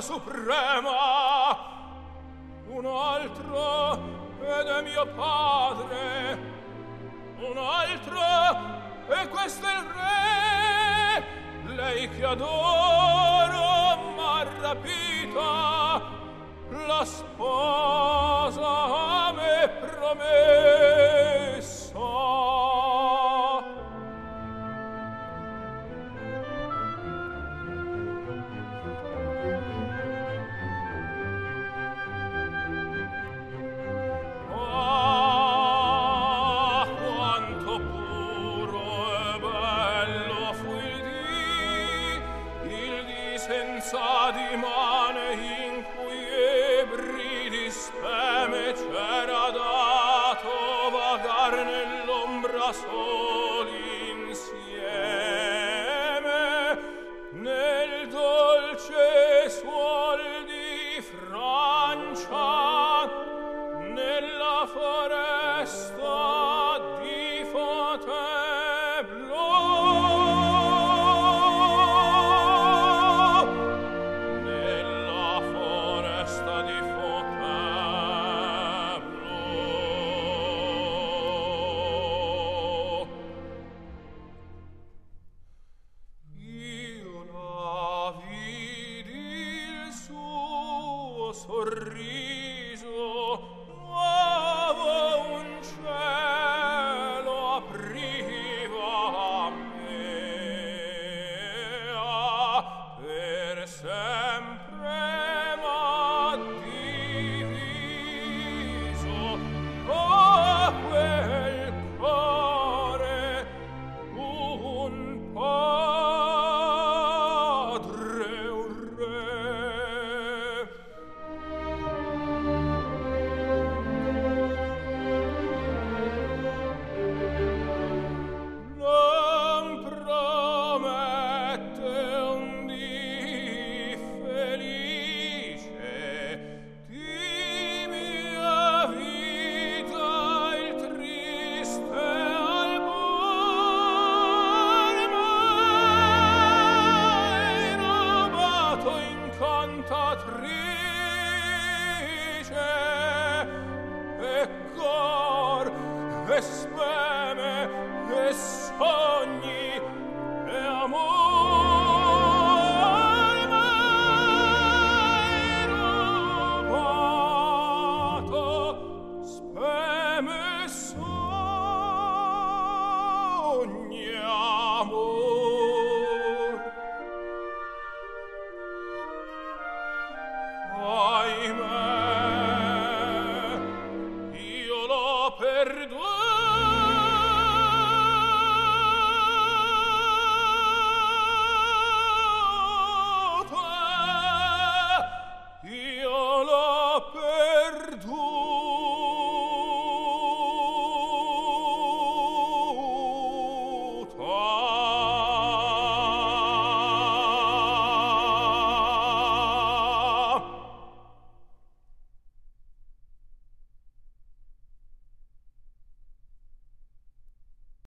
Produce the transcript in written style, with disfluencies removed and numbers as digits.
suprema, un altro ed è mio padre, un altro e questo è il re. Lei che adoro m'ha rapita, la sposa a me promessa. Senza dimane in cui ebri di speme c'era dato vagar nell'ombra soli insieme, nel dolce suol di Francia, nella foresta di Fontainebleau. Sorriso nuovo, un cielo apriva a me, per sempre m'ha diviso, quel cuore, un padre, un re. E cor, e speme, e sogni, e amor m'hai rubato, speme, sogni, amor.